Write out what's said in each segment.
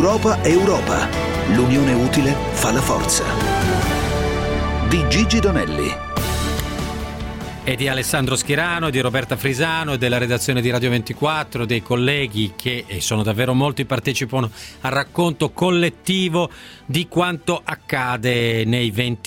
Europa è Europa. L'unione utile fa la forza. Di Gigi Donelli. E di Alessandro Schirano, di Roberta Frisano e della redazione di Radio 24, dei colleghi che, e sono davvero molti, partecipano al racconto collettivo di quanto accade nei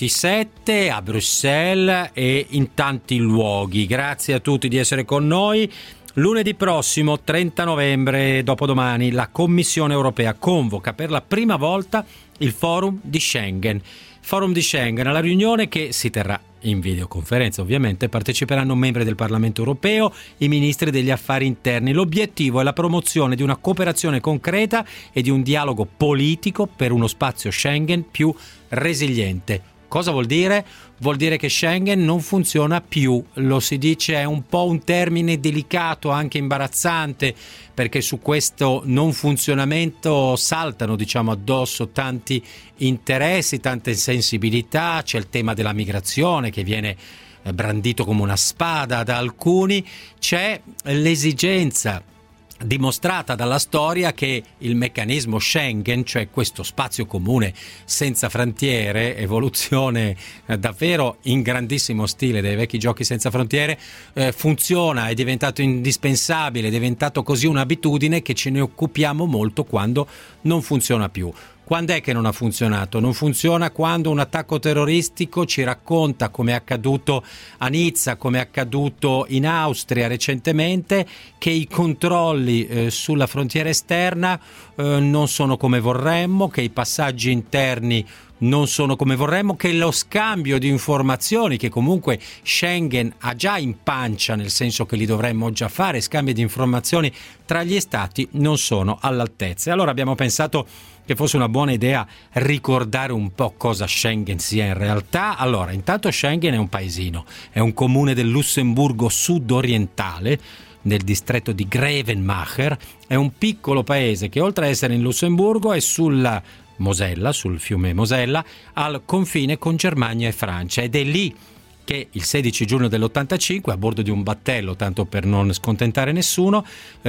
27, a Bruxelles e in tanti luoghi. Grazie a tutti di essere con noi. Lunedì prossimo, 30 novembre, dopodomani, la Commissione europea convoca per la prima volta il Forum di Schengen. Forum di Schengen, alla riunione che si terrà in videoconferenza, ovviamente, parteciperanno membri del Parlamento europeo, i ministri degli affari interni. L'obiettivo è la promozione di una cooperazione concreta e di un dialogo politico per uno spazio Schengen più resiliente. Cosa vuol dire? Vuol dire che Schengen non funziona più, lo si dice, è un po' un termine delicato, anche imbarazzante, perché su questo non funzionamento saltano, addosso tanti interessi, tante sensibilità. C'è il tema della migrazione che viene brandito come una spada da alcuni, c'è l'esigenza dimostrata dalla storia che il meccanismo Schengen, cioè questo spazio comune senza frontiere, evoluzione davvero in grandissimo stile dei vecchi giochi senza frontiere, funziona, è diventato indispensabile, è diventato così un'abitudine che ce ne occupiamo molto quando non funziona più. Quando è che non ha funzionato? Non funziona quando un attacco terroristico ci racconta, come è accaduto a Nizza, come è accaduto in Austria recentemente, che i controlli sulla frontiera esterna non sono come vorremmo, che i passaggi interni non sono come vorremmo, che lo scambio di informazioni, che comunque Schengen ha già in pancia, nel senso che li dovremmo già fare, scambi di informazioni tra gli stati, non sono all'altezza. E allora abbiamo pensato che fosse una buona idea ricordare un po' cosa Schengen sia in realtà. Allora, intanto Schengen è un paesino, è un comune del Lussemburgo sud-orientale, nel distretto di Grevenmacher. È un piccolo paese che, oltre a essere in Lussemburgo, è sulla Mosella, sul fiume Mosella, al confine con Germania e Francia, ed è lì che il 16 giugno dell'85, a bordo di un battello, tanto per non scontentare nessuno,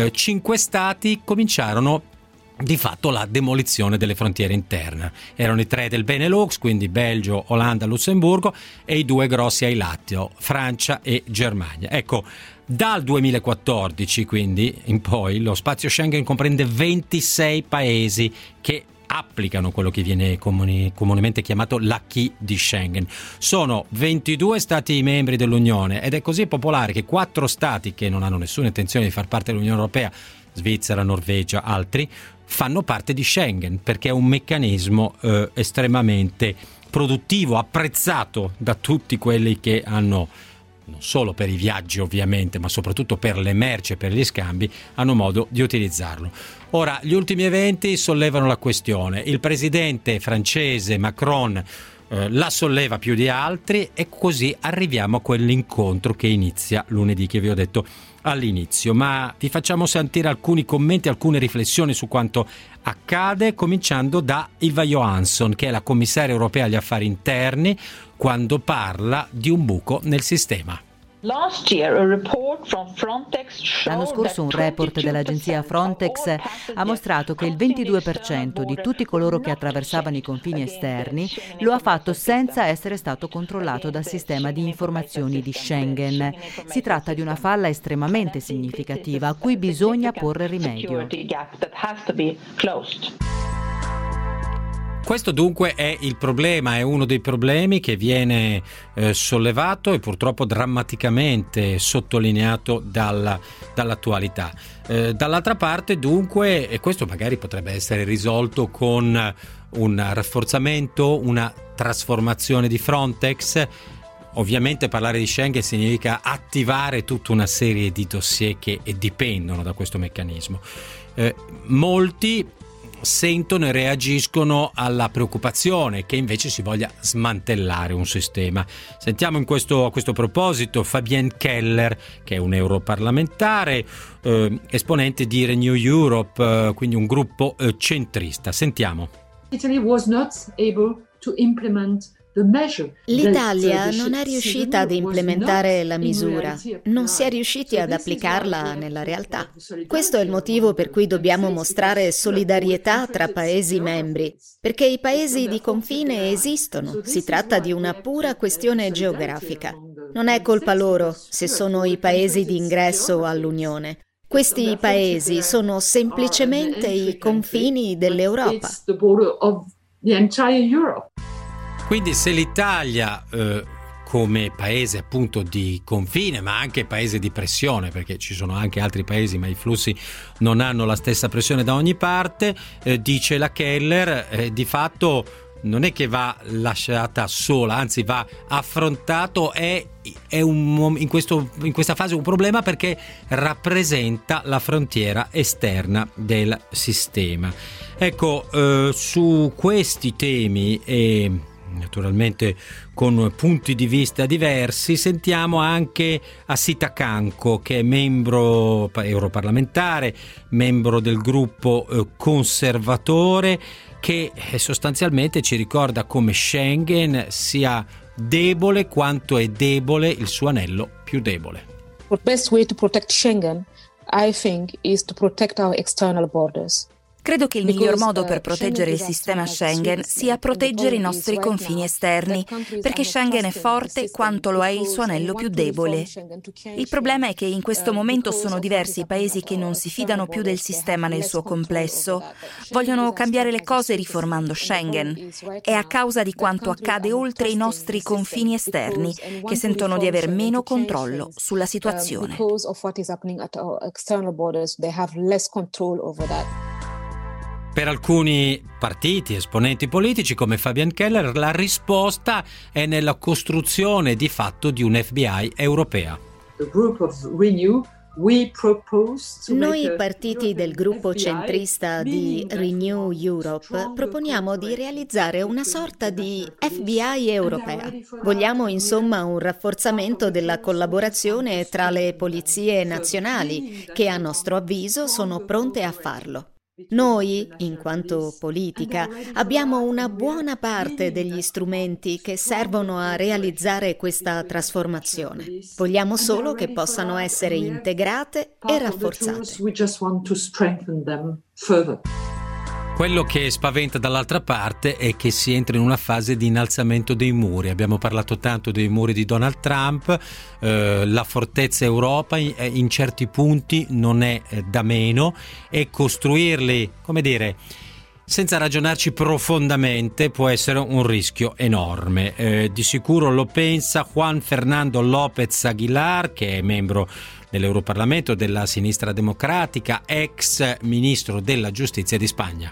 5 stati cominciarono di fatto la demolizione delle frontiere interne. Erano i 3 del Benelux, quindi Belgio, Olanda, Lussemburgo, e i 2 grossi ai lati, Francia e Germania. Ecco, dal 2014 quindi in poi lo spazio Schengen comprende 26 paesi che applicano quello che viene comunemente chiamato l'acquis di Schengen. Sono 22 stati membri dell'Unione ed è così popolare che 4 stati che non hanno nessuna intenzione di far parte dell'Unione Europea, Svizzera, Norvegia, altri, fanno parte di Schengen perché è un meccanismo estremamente produttivo, apprezzato da tutti quelli che hanno, non solo per i viaggi ovviamente, ma soprattutto per le merci e per gli scambi, hanno modo di utilizzarlo. Ora, gli ultimi eventi sollevano la questione. Il presidente francese Macron la solleva più di altri e così arriviamo a quell'incontro che inizia lunedì, che vi ho detto all'inizio. Ma vi facciamo sentire alcuni commenti, alcune riflessioni su quanto accade, cominciando da Ylva Johansson, che è la commissaria europea agli affari interni, quando parla di un buco nel sistema. L'anno scorso un report dell'agenzia Frontex ha mostrato che il 22% di tutti coloro che attraversavano i confini esterni lo ha fatto senza essere stato controllato dal sistema di informazioni di Schengen. Si tratta di una falla estremamente significativa a cui bisogna porre rimedio. Questo dunque è il problema, è uno dei problemi che viene sollevato e purtroppo drammaticamente sottolineato dall'attualità. Dall'altra parte dunque, e questo magari potrebbe essere risolto con un rafforzamento, una trasformazione di Frontex. Ovviamente parlare di Schengen significa attivare tutta una serie di dossier che dipendono da questo meccanismo. Molti sentono e reagiscono alla preoccupazione che invece si voglia smantellare un sistema. Sentiamo a questo proposito Fabienne Keller, che è un europarlamentare, esponente di Renew Europe, quindi un gruppo centrista. Sentiamo. Italy was not able to implement L'Italia non è riuscita ad implementare la misura, non si è riusciti ad applicarla nella realtà. Questo è il motivo per cui dobbiamo mostrare solidarietà tra Paesi membri, perché i paesi di confine esistono, si tratta di una pura questione geografica. Non è colpa loro se sono i paesi di ingresso all'Unione. Questi paesi sono semplicemente i confini dell'Europa. Quindi se l'Italia come paese appunto di confine, ma anche paese di pressione, perché ci sono anche altri paesi ma i flussi non hanno la stessa pressione da ogni parte, dice la Keller, di fatto non è che va lasciata sola, anzi va affrontato, è in questa fase un problema perché rappresenta la frontiera esterna del sistema. Ecco, su questi temi e naturalmente con punti di vista diversi sentiamo anche Asita Kanko, che è membro europarlamentare, membro del gruppo conservatore, che sostanzialmente ci ricorda come Schengen sia debole quanto è debole il suo anello più debole. The best way to protect Schengen, I think, is to protect our external borders. Credo che il miglior modo per proteggere il sistema Schengen sia proteggere i nostri confini esterni, perché Schengen è forte quanto lo è il suo anello più debole. Il problema è che in questo momento sono diversi i paesi che non si fidano più del sistema nel suo complesso. Vogliono cambiare le cose riformando Schengen. È a causa di quanto accade oltre i nostri confini esterni che sentono di aver meno controllo sulla situazione. Per alcuni partiti, esponenti politici come Fabian Keller, la risposta è nella costruzione di fatto di un FBI europea. Noi partiti del gruppo centrista di Renew Europe proponiamo di realizzare una sorta di FBI europea. Vogliamo insomma un rafforzamento della collaborazione tra le polizie nazionali, che a nostro avviso sono pronte a farlo. Noi, in quanto politica, abbiamo una buona parte degli strumenti che servono a realizzare questa trasformazione. Vogliamo solo che possano essere integrate e rafforzate. Quello che spaventa dall'altra parte è che si entra in una fase di innalzamento dei muri. Abbiamo parlato tanto dei muri di Donald Trump, la fortezza Europa in certi punti non è da meno, e costruirli, come dire, senza ragionarci profondamente può essere un rischio enorme. Di sicuro lo pensa Juan Fernando López Aguilar, che è membro dell'Europarlamento della sinistra democratica, ex ministro della giustizia di Spagna.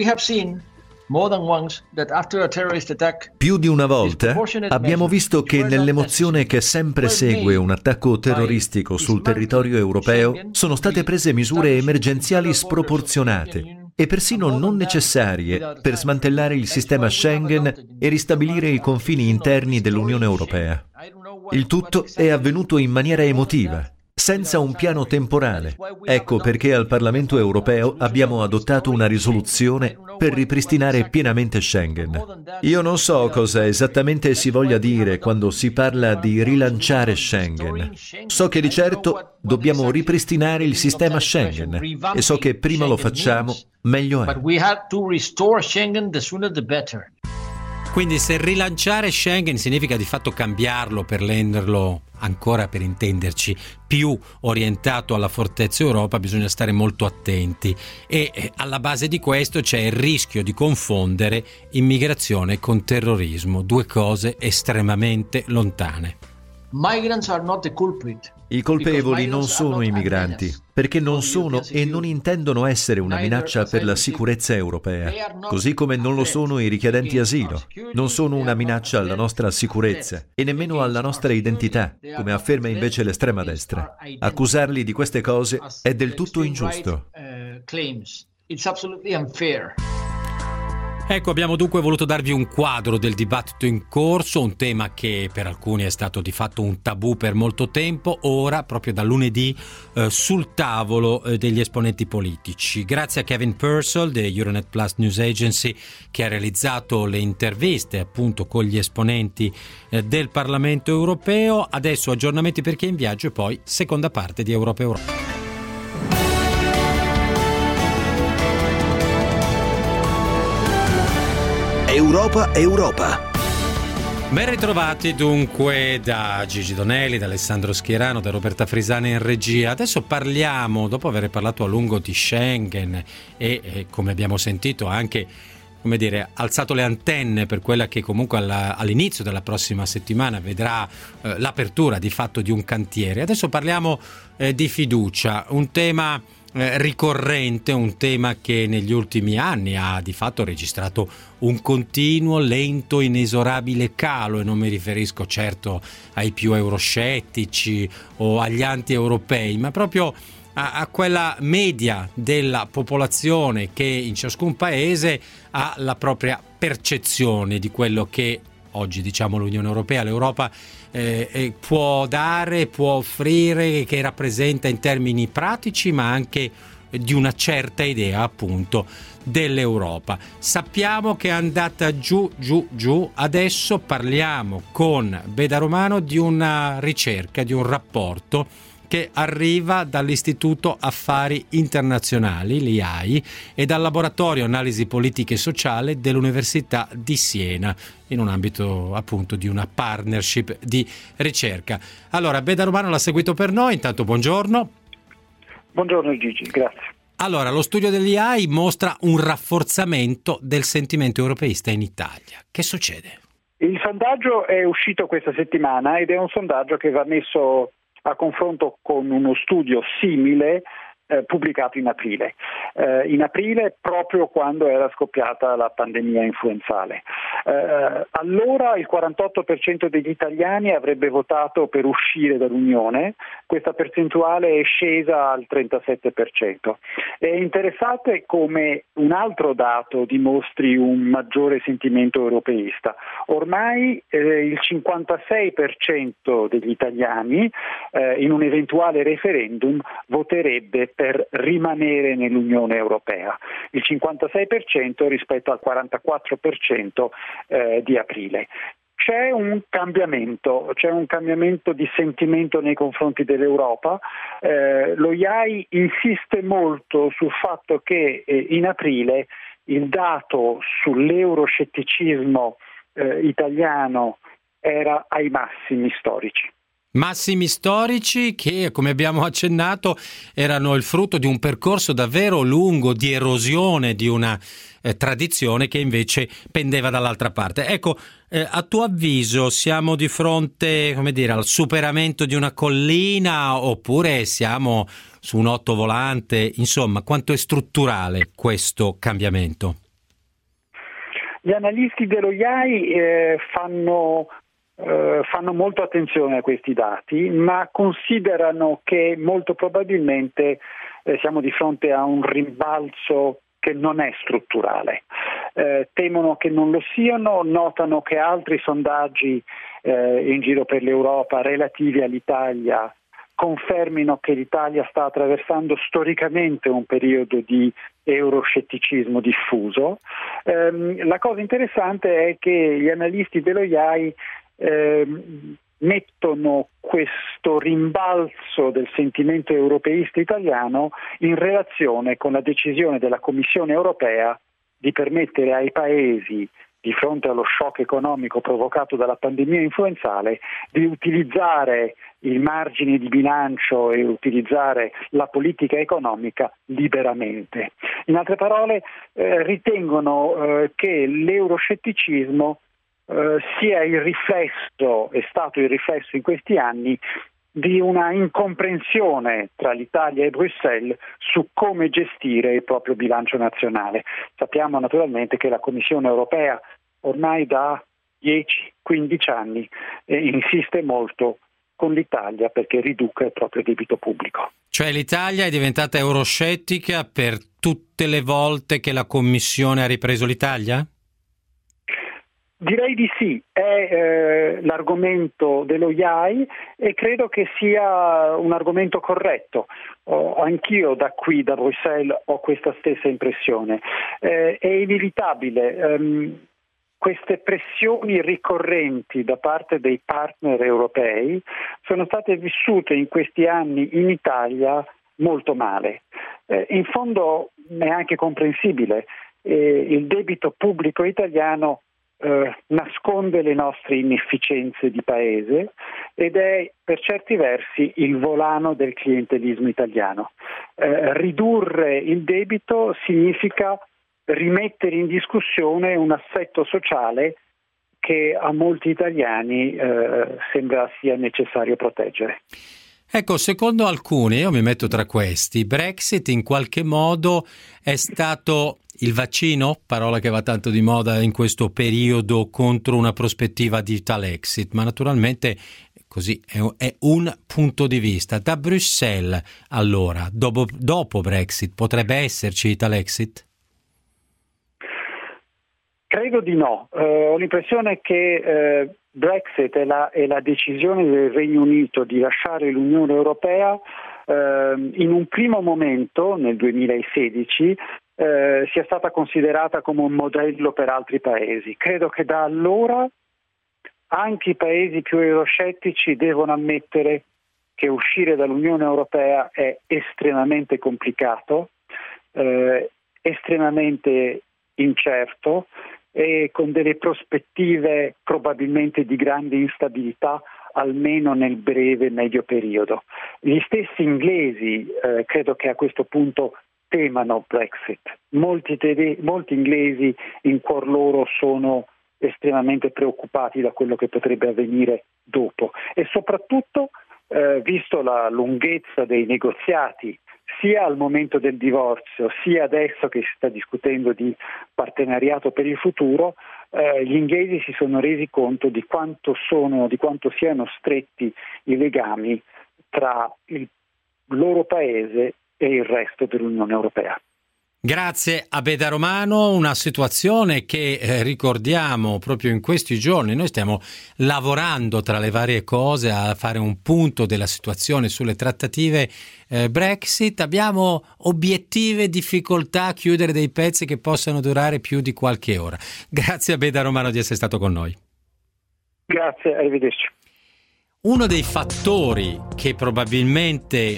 Più di una volta abbiamo visto che nell'emozione che sempre segue un attacco terroristico sul territorio europeo sono state prese misure emergenziali sproporzionate e persino non necessarie per smantellare il sistema Schengen e ristabilire i confini interni dell'Unione Europea. Il tutto è avvenuto in maniera emotiva, senza un piano temporale. Ecco perché al Parlamento europeo abbiamo adottato una risoluzione per ripristinare pienamente Schengen. Io non so cosa esattamente si voglia dire quando si parla di rilanciare Schengen. So che di certo dobbiamo ripristinare il sistema Schengen e so che prima lo facciamo, meglio è. Quindi se rilanciare Schengen significa di fatto cambiarlo per renderlo, ancora per intenderci, più orientato alla fortezza Europa, bisogna stare molto attenti, e alla base di questo c'è il rischio di confondere immigrazione con terrorismo, due cose estremamente lontane. I colpevoli non sono i migranti, perché non sono e non intendono essere una minaccia per la sicurezza europea, così come non lo sono i richiedenti asilo. Non sono una minaccia alla nostra sicurezza e nemmeno alla nostra identità, come afferma invece l'estrema destra. Accusarli di queste cose è del tutto ingiusto. Ecco, abbiamo dunque voluto darvi un quadro del dibattito in corso, un tema che per alcuni è stato di fatto un tabù per molto tempo, ora proprio da lunedì sul tavolo degli esponenti politici. Grazie a Kevin Purcell di Euronet Plus News Agency, che ha realizzato le interviste appunto con gli esponenti del Parlamento europeo. Adesso aggiornamenti per chi è in viaggio e poi seconda parte di Europa Europa. Europa. Ben ritrovati dunque da Gigi Donelli, da Alessandro Schierano, da Roberta Frisani in regia. Adesso parliamo, dopo aver parlato a lungo di Schengen e come abbiamo sentito anche, come dire, alzato le antenne per quella che comunque all'inizio della prossima settimana vedrà l'apertura di fatto di un cantiere. Adesso parliamo di fiducia, un tema ricorrente, un tema che negli ultimi anni ha di fatto registrato un continuo, lento, inesorabile calo, e non mi riferisco certo ai più euroscettici o agli anti-europei, ma proprio a quella media della popolazione che in ciascun paese ha la propria percezione di quello che oggi, diciamo, l'Unione Europea, l'Europa può dare, può offrire, che rappresenta in termini pratici ma anche di una certa idea appunto dell'Europa. Sappiamo che è andata giù, adesso parliamo con Beda Romano di una ricerca, di un rapporto che arriva dall'Istituto Affari Internazionali, l'IAI, e dal Laboratorio Analisi Politiche e Sociale dell'Università di Siena, in un ambito appunto di una partnership di ricerca. Allora, Beda Romano l'ha seguito per noi, intanto buongiorno. Buongiorno Gigi, grazie. Allora, lo studio dell'IAI mostra un rafforzamento del sentimento europeista in Italia. Che succede? Il sondaggio è uscito questa settimana ed è un sondaggio che va messo a confronto con uno studio simile pubblicato in aprile. Proprio quando era scoppiata la pandemia influenzale. Allora il 48% degli italiani avrebbe votato per uscire dall'Unione, questa percentuale è scesa al 37%. È interessante come un altro dato dimostri un maggiore sentimento europeista. Ormai il 56% degli italiani in un eventuale referendum voterebbe per rimanere nell'Unione Europea, il 56% rispetto al 44% di aprile. C'è un cambiamento di sentimento nei confronti dell'Europa. Lo IAI insiste molto sul fatto che in aprile il dato sull'euroscetticismo italiano era ai massimi storici. Massimi storici che, come abbiamo accennato, erano il frutto di un percorso davvero lungo di erosione di una tradizione che invece pendeva dall'altra parte. Ecco, a tuo avviso siamo di fronte, come dire, al superamento di una collina oppure siamo su un ottovolante? Insomma, quanto è strutturale questo cambiamento? Gli analisti dello IAI fanno molto attenzione a questi dati, ma considerano che molto probabilmente siamo di fronte a un rimbalzo che non è strutturale. Temono che non lo siano, notano che altri sondaggi in giro per l'Europa relativi all'Italia confermino che l'Italia sta attraversando storicamente un periodo di euroscetticismo diffuso. La cosa interessante è che gli analisti dello IAI mettono questo rimbalzo del sentimento europeista italiano in relazione con la decisione della Commissione europea di permettere ai paesi, di fronte allo shock economico provocato dalla pandemia influenzale, di utilizzare il margine di bilancio e utilizzare la politica economica liberamente. In altre parole, ritengono che l'euroscetticismo sia il riflesso, è stato il riflesso in questi anni di una incomprensione tra l'Italia e Bruxelles su come gestire il proprio bilancio nazionale. Sappiamo naturalmente che la Commissione europea ormai da 10-15 anni insiste molto con l'Italia perché riduca il proprio debito pubblico. Cioè l'Italia è diventata euroscettica per tutte le volte che la Commissione ha ripreso l'Italia? Direi di sì, è l'argomento dello IAI e credo che sia un argomento corretto. Anch'io da qui, da Bruxelles, ho questa stessa impressione. È inevitabile. Queste pressioni ricorrenti da parte dei partner europei sono state vissute in questi anni in Italia molto male. In fondo è anche comprensibile. Il debito pubblico italiano nasconde le nostre inefficienze di paese ed è per certi versi il volano del clientelismo italiano. Ridurre il debito significa rimettere in discussione un assetto sociale che a molti italiani sembra sia necessario proteggere. Ecco, secondo alcuni, io mi metto tra questi, Brexit in qualche modo è stato il vaccino, parola che va tanto di moda in questo periodo, contro una prospettiva di Italexit, ma naturalmente così è un punto di vista. Da Bruxelles, allora, dopo Brexit, potrebbe esserci Italexit? Credo di no. Ho l'impressione che Brexit e la decisione del Regno Unito di lasciare l'Unione Europea in un primo momento, nel 2016, sia stata considerata come un modello per altri paesi. Credo che da allora anche i paesi più euroscettici devono ammettere che uscire dall'Unione Europea è estremamente complicato, estremamente incerto e con delle prospettive probabilmente di grande instabilità, almeno nel breve e medio periodo. Gli stessi inglesi credo che a questo punto temano Brexit. Molti inglesi in cuor loro sono estremamente preoccupati da quello che potrebbe avvenire dopo e soprattutto visto la lunghezza dei negoziati sia al momento del divorzio sia adesso che si sta discutendo di partenariato per il futuro, gli inglesi si sono resi conto di quanto siano stretti i legami tra il loro paese e il resto dell'Unione Europea. Grazie a Beda Romano, una situazione che ricordiamo proprio in questi giorni. Noi stiamo lavorando tra le varie cose a fare un punto della situazione sulle trattative Brexit. Abbiamo obiettive difficoltà a chiudere dei pezzi che possano durare più di qualche ora. Grazie a Beda Romano di essere stato con noi. Grazie, arrivederci. Uno dei fattori che probabilmente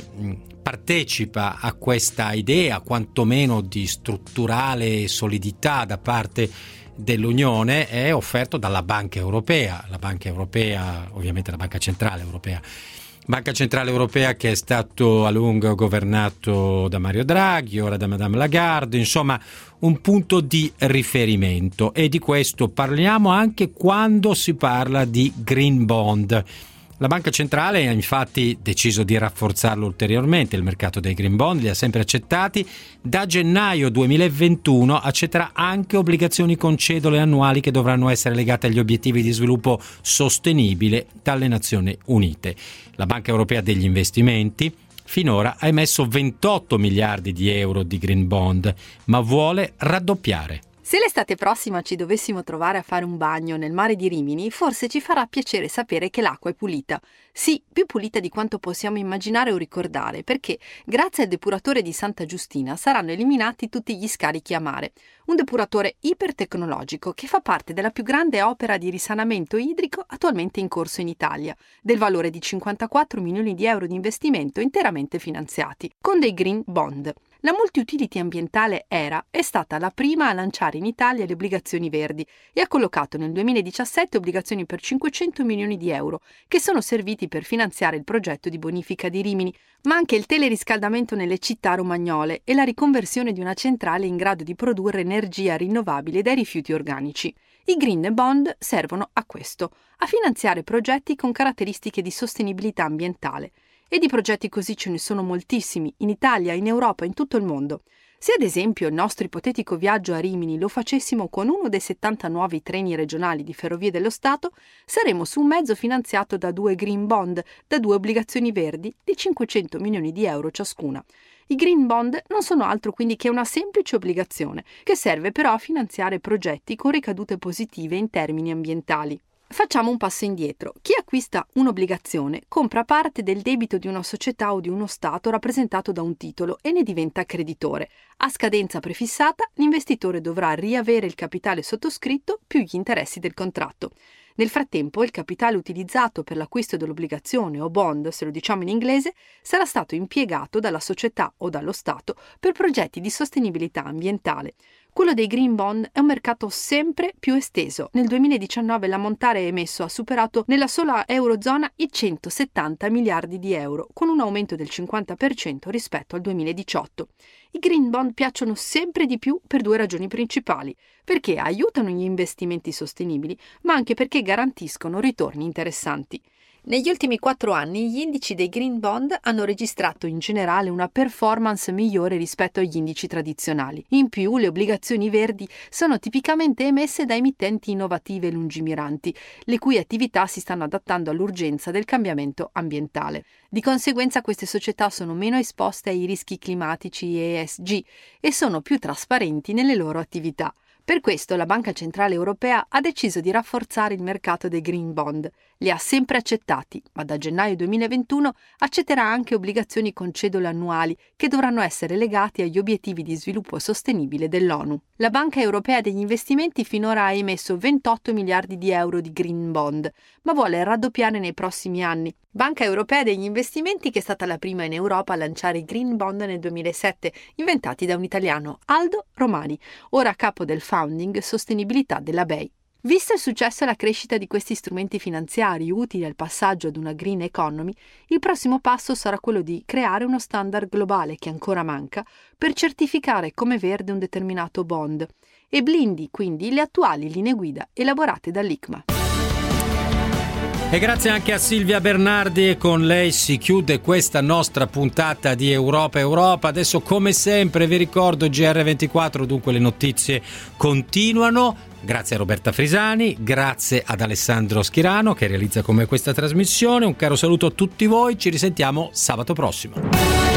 partecipa a questa idea, quantomeno di strutturale solidità da parte dell'Unione, è offerto dalla Banca Europea. La Banca Europea, ovviamente la Banca Centrale Europea. Banca Centrale Europea che è stato a lungo governato da Mario Draghi, ora da Madame Lagarde, insomma un punto di riferimento, e di questo parliamo anche quando si parla di Green Bond. La Banca Centrale ha infatti deciso di rafforzarlo ulteriormente, il mercato dei Green Bond li ha sempre accettati. Da gennaio 2021 accetterà anche obbligazioni con cedole annuali che dovranno essere legate agli obiettivi di sviluppo sostenibile dalle Nazioni Unite. La Banca Europea degli Investimenti finora ha emesso 28 miliardi di euro di Green Bond, ma vuole raddoppiare. Se l'estate prossima ci dovessimo trovare a fare un bagno nel mare di Rimini, forse ci farà piacere sapere che l'acqua è pulita. Sì, più pulita di quanto possiamo immaginare o ricordare, perché grazie al depuratore di Santa Giustina saranno eliminati tutti gli scarichi a mare. Un depuratore ipertecnologico che fa parte della più grande opera di risanamento idrico attualmente in corso in Italia, del valore di 54 milioni di euro di investimento interamente finanziati, con dei Green Bond. La multi-utility ambientale ERA è stata la prima a lanciare in Italia le obbligazioni verdi e ha collocato nel 2017 obbligazioni per 500 milioni di euro che sono serviti per finanziare il progetto di bonifica di Rimini, ma anche il teleriscaldamento nelle città romagnole e la riconversione di una centrale in grado di produrre energia rinnovabile dai rifiuti organici. I Green Bond servono a questo, a finanziare progetti con caratteristiche di sostenibilità ambientale. E di progetti così ce ne sono moltissimi, in Italia, in Europa, in tutto il mondo. Se ad esempio il nostro ipotetico viaggio a Rimini lo facessimo con uno dei 70 nuovi treni regionali di Ferrovie dello Stato, saremmo su un mezzo finanziato da 2 green bond, da 2 obbligazioni verdi di 500 milioni di euro ciascuna. I green bond non sono altro quindi che una semplice obbligazione, che serve però a finanziare progetti con ricadute positive in termini ambientali. Facciamo un passo indietro. Chi acquista un'obbligazione compra parte del debito di una società o di uno Stato rappresentato da un titolo e ne diventa creditore. A scadenza prefissata, l'investitore dovrà riavere il capitale sottoscritto più gli interessi del contratto. Nel frattempo, il capitale utilizzato per l'acquisto dell'obbligazione o bond, se lo diciamo in inglese, sarà stato impiegato dalla società o dallo Stato per progetti di sostenibilità ambientale. Quello dei green bond è un mercato sempre più esteso. Nel 2019 l'ammontare emesso ha superato nella sola Eurozona i 170 miliardi di euro, con un aumento del 50% rispetto al 2018. I green bond piacciono sempre di più per 2 ragioni principali: perché aiutano gli investimenti sostenibili, ma anche perché garantiscono ritorni interessanti. Negli ultimi 4 anni gli indici dei green bond hanno registrato in generale una performance migliore rispetto agli indici tradizionali. In più, le obbligazioni verdi sono tipicamente emesse da emittenti innovative e lungimiranti, le cui attività si stanno adattando all'urgenza del cambiamento ambientale. Di conseguenza queste società sono meno esposte ai rischi climatici e ESG e sono più trasparenti nelle loro attività. Per questo la Banca Centrale Europea ha deciso di rafforzare il mercato dei green bond. Li ha sempre accettati, ma da gennaio 2021 accetterà anche obbligazioni con cedole annuali che dovranno essere legati agli obiettivi di sviluppo sostenibile dell'ONU. La Banca Europea degli Investimenti finora ha emesso 28 miliardi di euro di green bond, ma vuole raddoppiare nei prossimi anni. Banca Europea degli Investimenti che è stata la prima in Europa a lanciare i green bond nel 2007, inventati da un italiano, Aldo Romani, ora capo del founding sostenibilità della BEI. Visto il successo e la crescita di questi strumenti finanziari utili al passaggio ad una green economy, il prossimo passo sarà quello di creare uno standard globale che ancora manca per certificare come verde un determinato bond e blindi quindi le attuali linee guida elaborate dall'ICMA. E grazie anche a Silvia Bernardi, e con lei si chiude questa nostra puntata di Europa. Adesso come sempre vi ricordo GR24, dunque le notizie continuano. Grazie a Roberta Frisani, grazie ad Alessandro Schirano che realizza con me questa trasmissione. Un caro saluto a tutti voi, ci risentiamo sabato prossimo.